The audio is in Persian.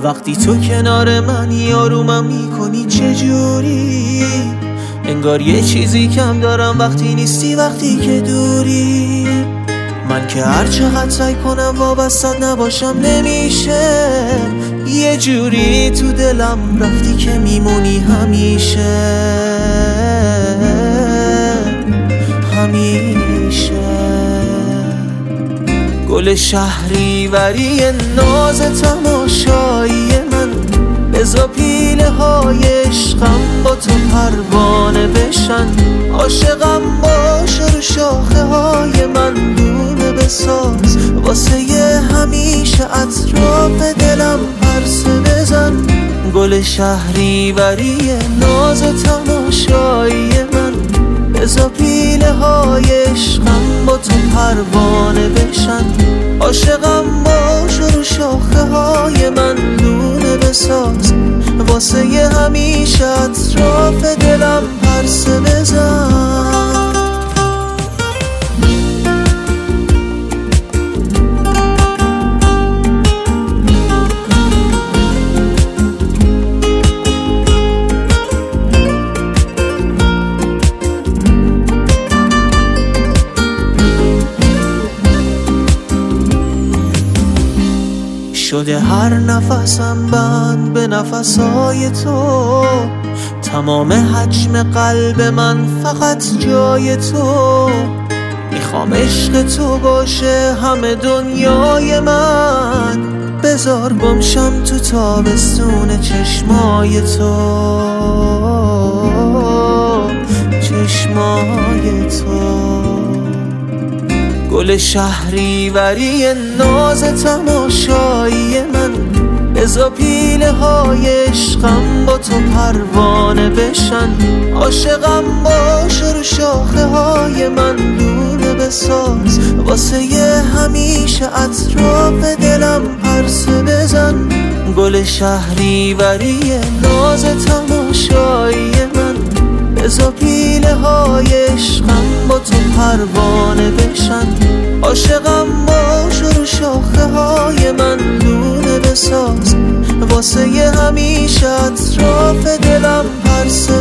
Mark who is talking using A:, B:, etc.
A: وقتی تو کنار من آرومم میکنی چجوری؟ انگار یه چیزی کم دارم وقتی نیستی، وقتی که دوری. من که هر چقدر سعی کنم وابستت نباشم نمیشه، یه جوری تو دلم رفتی که میمونی همیشه همیشه. گل شهریوری ناز تماشایی من، بزا پیله های عشقم با تو پروانه بشن. عاشقم باش رو شاخه های من دونه بساز، واسه یه همیشه اطراف دلم پرسه بزن. گل شهریوری ناز تماشایی من، بزا پیله های عشقم با تو پروانه بشن. عاشقم باش رو شاخه های من دونه بساز، واسه یه همیشه اطراف دلم پرسه بزن. شده هر نفسم بند به نفسای تو، تمام حجم قلب من فقط جای تو. میخوام عشق تو باشه همه دنیای من، بذار گمشم تو تابستون چشمای تو چشمای تو. گل شهریوری ناز تماشایی من، بزا پیله های عشقم با تو پروانه بشن. عاشقم باش رو شاخه های من دونه بساز، واسه یه همیشه اطراف دلم پرسه بزن. گل شهریوری ناز تماشایی من، بزا پیله های عشقم با تو پروانه بشن. عاشقم باش رو شاخه های من دونه بساز، واسه یه همیشه اطراف دلم پرسه